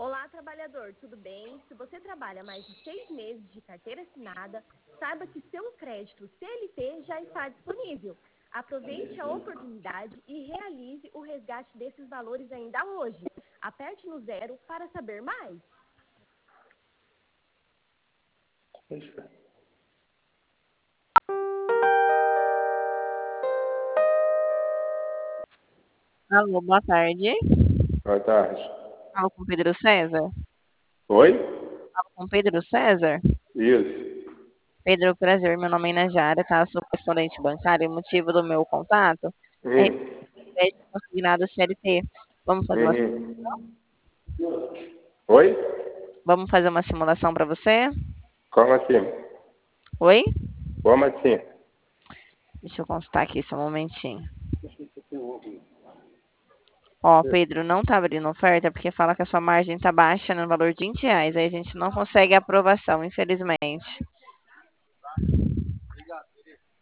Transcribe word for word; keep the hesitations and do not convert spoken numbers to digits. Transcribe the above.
Olá, trabalhador, tudo bem? Se você trabalha mais de seis meses de carteira assinada, saiba que seu crédito C L T já está disponível. Aproveite a oportunidade e realize o resgate desses valores ainda hoje. Aperte no zero para saber mais. Alô, boa tarde. Boa tarde. Falo com Pedro César. Oi? Falo com Pedro César. Isso. Pedro, prazer. Meu nome é Najara, tá? Sou correspondente bancário. O motivo do meu contato é Hum. crédito consignado C L T. Vamos fazer uma, Uhum. Oi? vamos fazer uma simulação para você? Como assim? Oi? Como assim? Deixa eu consultar aqui só um momentinho. Ó, Pedro, não tá abrindo oferta porque fala que a sua margem tá baixa no valor de vinte reais. Aí a gente não consegue aprovação, infelizmente.